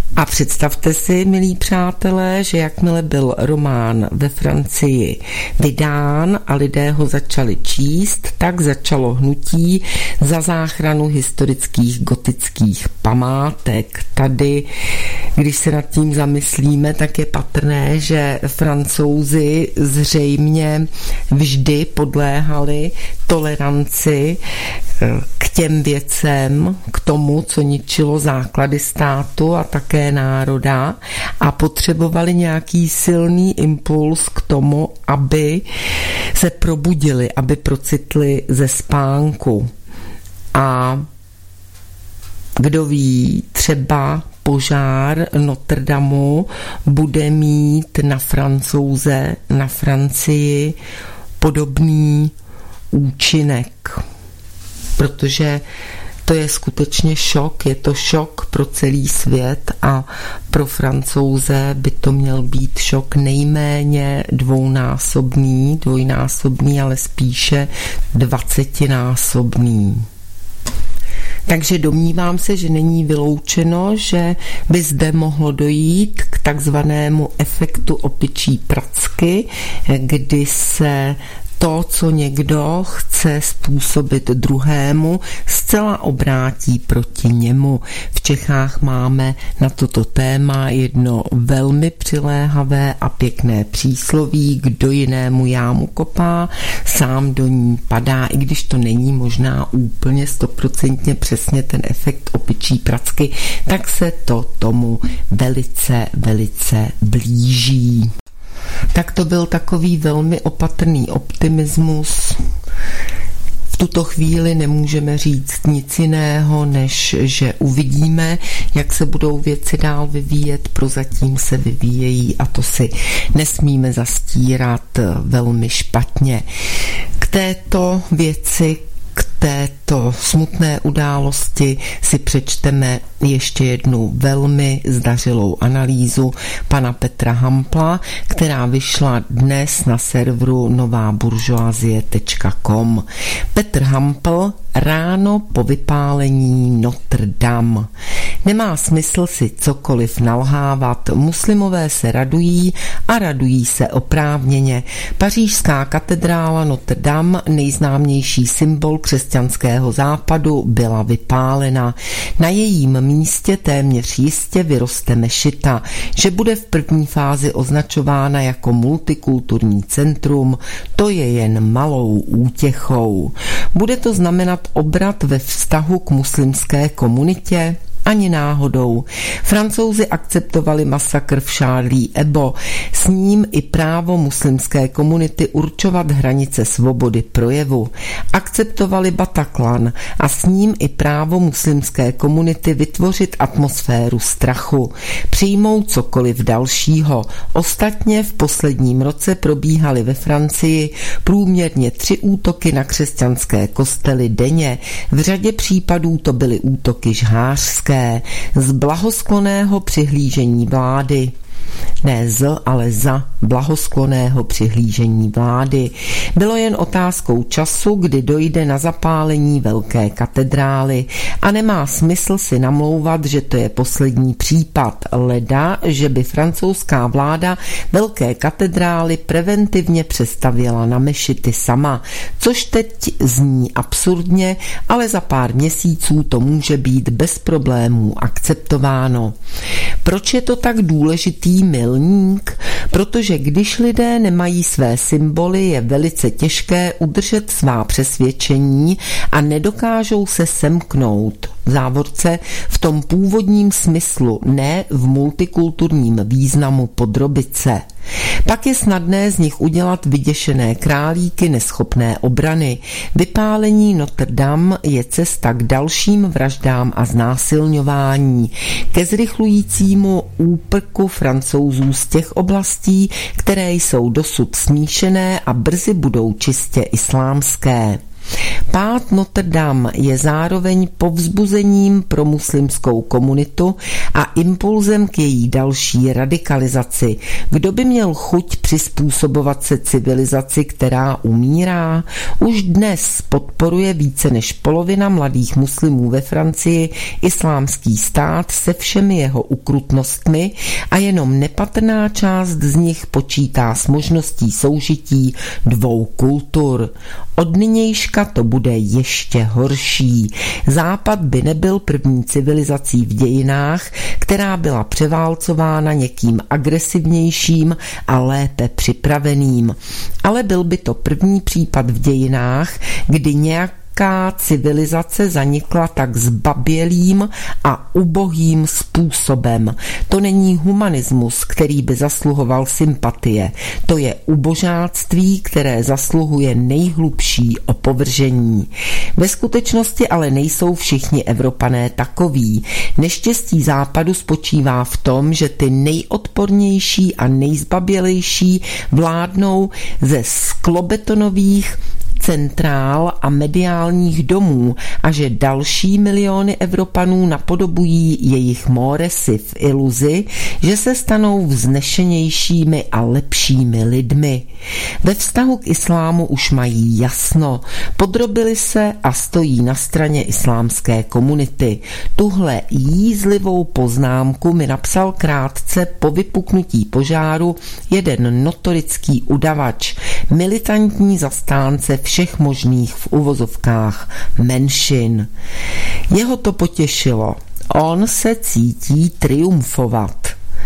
A představte si, milí přátelé, že jakmile byl román ve Francii vydán a lidé ho začali číst, tak začalo hnutí za záchranu historických gotických památek. Tady, když se nad tím zamyslíme, tak je patrné, že Francouzi zřejmě vždy podléhali toleranci k těm věcem, k tomu, co ničilo základy státu a také národa, a potřebovali nějaký silný impuls k tomu, aby se probudili, aby procitli ze spánku. A kdo ví, třeba požár Notre Damu bude mít na Francouze, na Francii podobný účinek, protože to je skutečně šok, je to šok pro celý svět a pro Francouze by to měl být šok nejméně dvounásobný, dvojnásobný, ale spíše dvacetinásobný. Takže domnívám se, že není vyloučeno, že by zde mohlo dojít k takzvanému efektu opičí pracky, kdy se to, co někdo chce způsobit druhému, zcela obrátí proti němu. V Čechách máme na toto téma jedno velmi přiléhavé a pěkné přísloví: kdo jinému jámu kopá, sám do ní padá, i když to není možná úplně stoprocentně přesně ten efekt opičí pracky, tak se to tomu velice, velice blíží. Tak to byl takový velmi opatrný optimismus. V tuto chvíli nemůžeme říct nic jiného, než že uvidíme, jak se budou věci dál vyvíjet. Prozatím se vyvíjejí a to si nesmíme zastírat velmi špatně. K této věci, k této smutné události si přečteme ještě jednu velmi zdařilou analýzu pana Petra Hampla, která vyšla dnes na serveru nová buržoazie tečka com. Petr Hampl: ráno po vypálení Notre Dame. Nemá smysl si cokoliv nalhávat. Muslimové se radují a radují se oprávněně. Pařížská katedrála Notre Dame, nejznámější symbol křesťanského západu, byla vypálena. Na jejím místě téměř jistě vyroste mešita, že bude v první fázi označována jako multikulturní centrum, to je jen malou útěchou. Bude to znamenat obrat ve vztahu k muslimské komunitě? Ani náhodou. Francouzi akceptovali masakr v Charlie Hebdo, s ním i právo muslimské komunity určovat hranice svobody projevu. Akceptovali Bataclan a s ním i právo muslimské komunity vytvořit atmosféru strachu. Přijmou cokoliv dalšího. Ostatně v posledním roce probíhaly ve Francii průměrně tři útoky na křesťanské kostely denně. V řadě případů to byly útoky žhářské. Z blahoskloného přihlížení vlády. Ne z, ale za blahoskloného přihlížení vlády. Bylo jen otázkou času, kdy dojde na zapálení velké katedrály a nemá smysl si namlouvat, že to je poslední případ. Leda, že by francouzská vláda velké katedrály preventivně přestavěla na mešity sama, což teď zní absurdně, ale za pár měsíců to může být bez problémů akceptováno. Proč je to tak důležitý milník? Protože když lidé nemají své symboly, je velice těžké udržet svá přesvědčení a nedokážou se semknout. V závorce v tom původním smyslu, ne v multikulturním významu podrobit se. Pak je snadné z nich udělat vyděšené králíky neschopné obrany. Vypálení Notre Dame je cesta k dalším vraždám a znásilňování, ke zrychlujícímu úprku Francouzů z těch oblastí, které jsou dosud smíšené a brzy budou čistě islámské. Pád Notre Dame je zároveň povzbuzením pro muslimskou komunitu a impulzem k její další radikalizaci. Kdo by měl chuť přizpůsobovat se civilizaci, která umírá? Už dnes podporuje více než polovina mladých muslimů ve Francii islámský stát se všemi jeho ukrutnostmi a jenom nepatrná část z nich počítá s možností soužití dvou kultur. Od nynějška to bude ještě horší. Západ by nebyl první civilizací v dějinách, která byla převálcována někým agresivnějším a lépe připraveným. Ale byl by to první případ v dějinách, kdy nějak civilizace zanikla tak zbabělým a ubohým způsobem. To není humanismus, který by zasluhoval sympatie. To je ubožáctví, které zasluhuje nejhlubší opovržení. Ve skutečnosti ale nejsou všichni Evropané takoví. Neštěstí Západu spočívá v tom, že ty nejodpornější a nejzbabělejší vládnou ze sklobetonových centrál a mediálních domů a že další miliony Evropanů napodobují jejich móresy v iluzi, že se stanou vznešenějšími a lepšími lidmi. Ve vztahu k islámu už mají jasno, podrobili se a stojí na straně islámské komunity. Tuhle jízlivou poznámku mi napsal krátce po vypuknutí požáru jeden notorický udavač, militantní zastánce všech možných v uvozovkách menšin. Jeho to potěšilo. On se cítí triumfovat.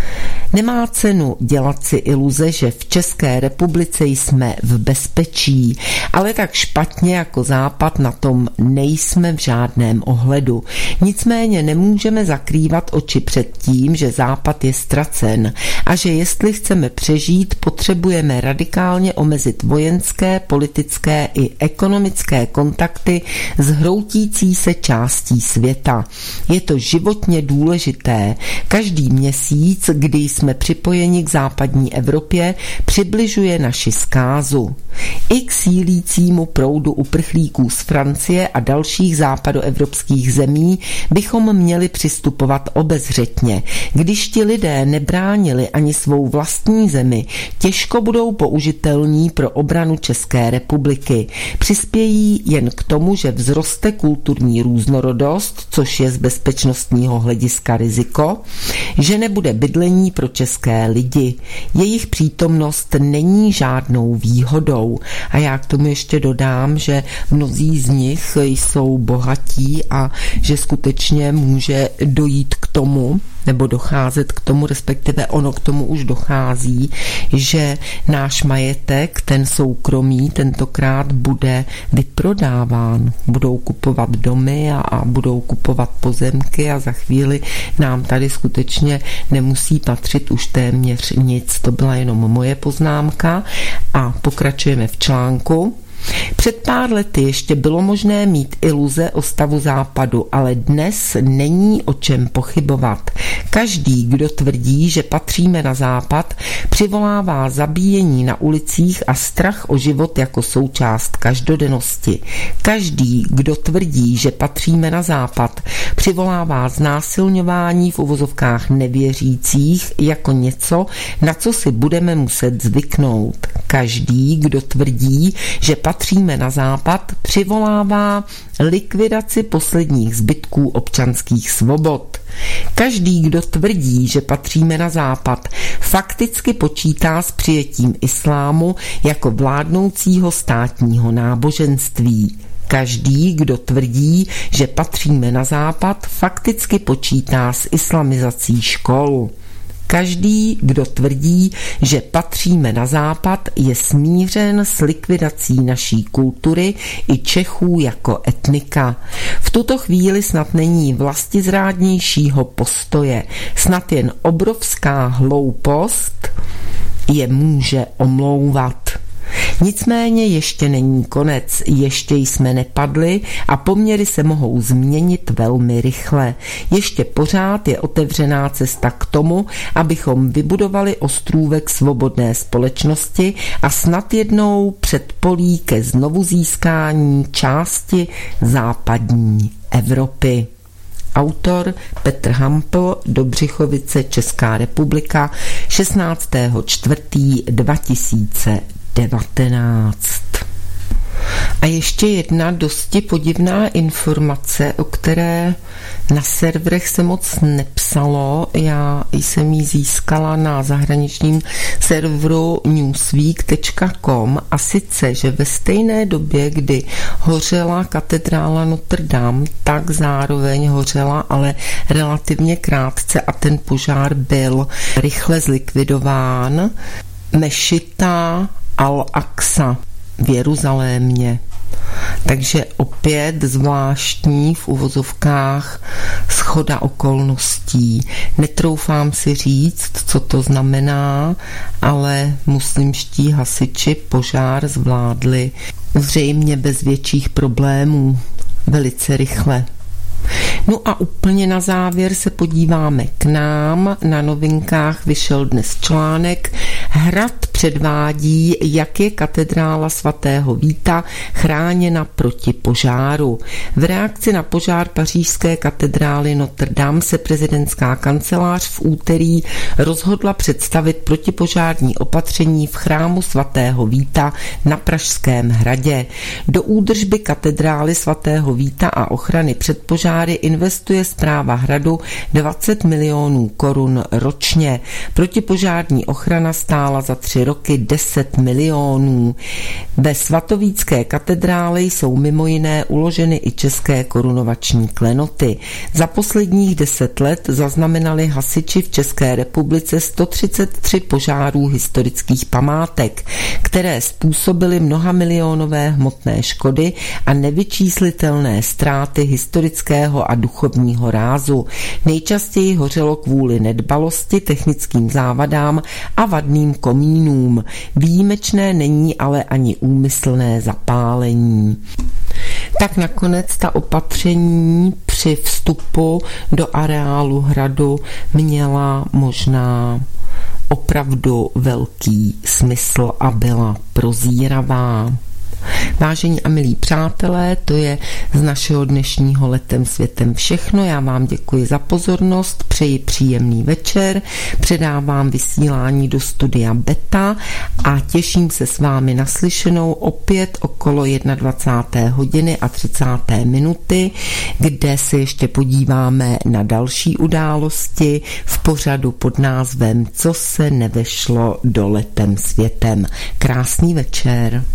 Nemá cenu dělat si iluze, že v České republice jsme v bezpečí, ale tak špatně jako Západ na tom nejsme v žádném ohledu. Nicméně nemůžeme zakrývat oči před tím, že Západ je ztracen a že jestli chceme přežít, potřebujeme radikálně omezit vojenské, politické i ekonomické kontakty s hroutící se částí světa. Je to životně důležité. Každý měsíc, kdy jsme připojeni k západní Evropě, přibližuje naši zkázu. I k sílícímu proudu uprchlíků z Francie a dalších západoevropských zemí bychom měli přistupovat obezřetně. Když ti lidé nebránili ani svou vlastní zemi, těžko budou použitelní pro obranu České republiky. Přispějí jen k tomu, že vzroste kulturní různorodost, což je z bezpečnostního hlediska riziko, že nebude bydlení pro české lidi. Jejich přítomnost není žádnou výhodou. A já k tomu ještě dodám, že mnozí z nich jsou bohatí a že skutečně může dojít k tomu, nebo docházet k tomu, respektive ono k tomu už dochází, že náš majetek, ten soukromý, tentokrát bude vyprodáván. Budou kupovat domy a, a budou kupovat pozemky a za chvíli nám tady skutečně nemusí patřit už téměř nic. To byla jenom moje poznámka a pokračujeme v článku. Před pár lety ještě bylo možné mít iluze o stavu Západu, ale dnes není o čem pochybovat. Každý, kdo tvrdí, že patříme na Západ, přivolává zabíjení na ulicích a strach o život jako součást každodennosti. Každý, kdo tvrdí, že patříme na Západ, přivolává znásilňování v uvozovkách nevěřících jako něco, na co si budeme muset zvyknout. Každý, kdo tvrdí, že patříme na Západ, přivolává likvidaci posledních zbytků občanských svobod. Každý, kdo tvrdí, že patříme na Západ, fakticky počítá s přijetím islámu jako vládnoucího státního náboženství. Každý, kdo tvrdí, že patříme na Západ, fakticky počítá s islamizací škol. Každý, kdo tvrdí, že patříme na Západ, je smířen s likvidací naší kultury i Čechů jako etnika. V tuto chvíli snad není vlastizrádnějšího postoje, snad jen obrovská hloupost je může omlouvat. Nicméně ještě není konec, ještě jsme nepadli a poměry se mohou změnit velmi rychle. Ještě pořád je otevřená cesta k tomu, abychom vybudovali ostrůvek svobodné společnosti a snad jednou předpolí ke znovu získání části západní Evropy. Autor Petr Hampl, Dobřichovice, Česká republika, šestnáctého čtvrtého dva tisíce devatenáct. A ještě jedna dosti podivná informace, o které na serverech se moc nepsalo. Já jsem ji získala na zahraničním serveru newsweek tečka com a sice, že ve stejné době, kdy hořela katedrála Notre Dame, tak zároveň hořela, ale relativně krátce a ten požár byl rychle zlikvidován, mešita Al-Aqsa v Jeruzalémě. Takže opět zvláštní v uvozovkách shoda okolností. Netroufám si říct, co to znamená, ale muslimští hasiči požár zvládli zřejmě bez větších problémů, velice rychle. No a úplně na závěr se podíváme k nám. Na Novinkách vyšel dnes článek Hrad předvádí, jak je katedrála svatého Víta chráněna proti požáru. V reakci na požár pařížské katedrály Notre Dame se prezidentská kancelář v úterý rozhodla představit protipožární opatření v chrámu svatého Víta na Pražském hradě. Do údržby katedrály svatého Víta a ochrany před požáry investuje správa hradu dvacet milionů korun ročně. Protipožární ochrana stála za tři roky deset milionů. Ve svatovícké katedrále jsou mimo jiné uloženy i české korunovační klenoty. Za posledních deset let zaznamenali hasiči v České republice sto třicet tři požárů historických památek, které způsobily mnohamilionové hmotné škody a nevyčíslitelné ztráty historického a duchovního rázu. Nejčastěji hořelo kvůli nedbalosti, technickým závadám a vadným komínům. Výjimečné není ale ani úmyslné zapálení. Tak nakonec ta opatření při vstupu do areálu hradu měla možná opravdu velký smysl a byla prozíravá. Vážení a milí přátelé, to je z našeho dnešního Letem světem všechno. Já vám děkuji za pozornost, přeji příjemný večer, předávám vysílání do studia Beta a těším se s vámi naslyšenou opět okolo dvacáté jedné hodiny a třicáté minuty, kde se ještě podíváme na další události v pořadu pod názvem Co se nevešlo do Letem světem. Krásný večer.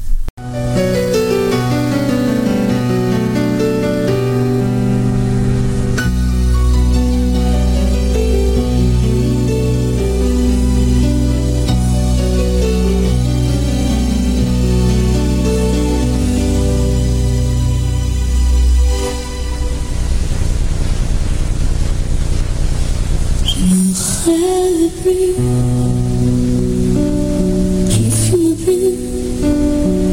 If you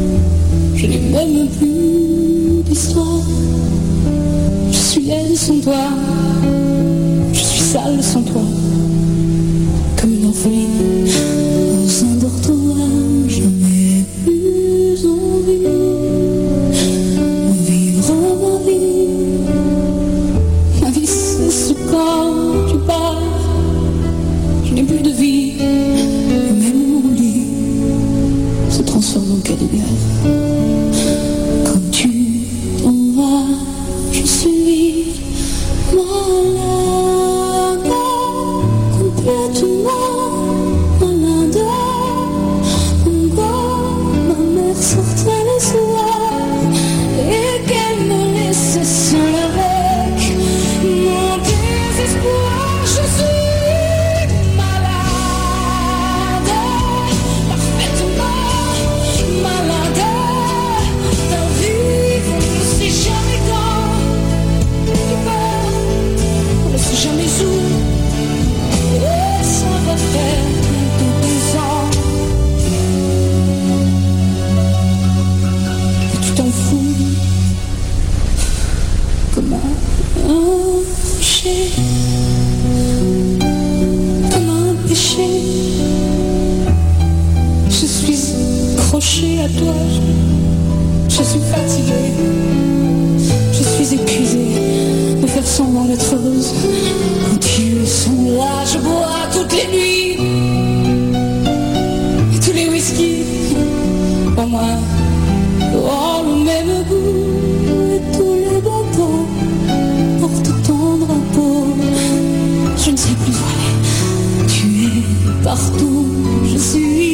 penchée à toi. Je suis fatiguée, je suis épuisée de faire semblant d'être heureuse. Quand tu sont là, je bois toutes les nuits et tous les whisky pour moi ont le même goût et tous les bateaux portent ton drapeau. Je ne sais plus où aller, tu es partout, je suis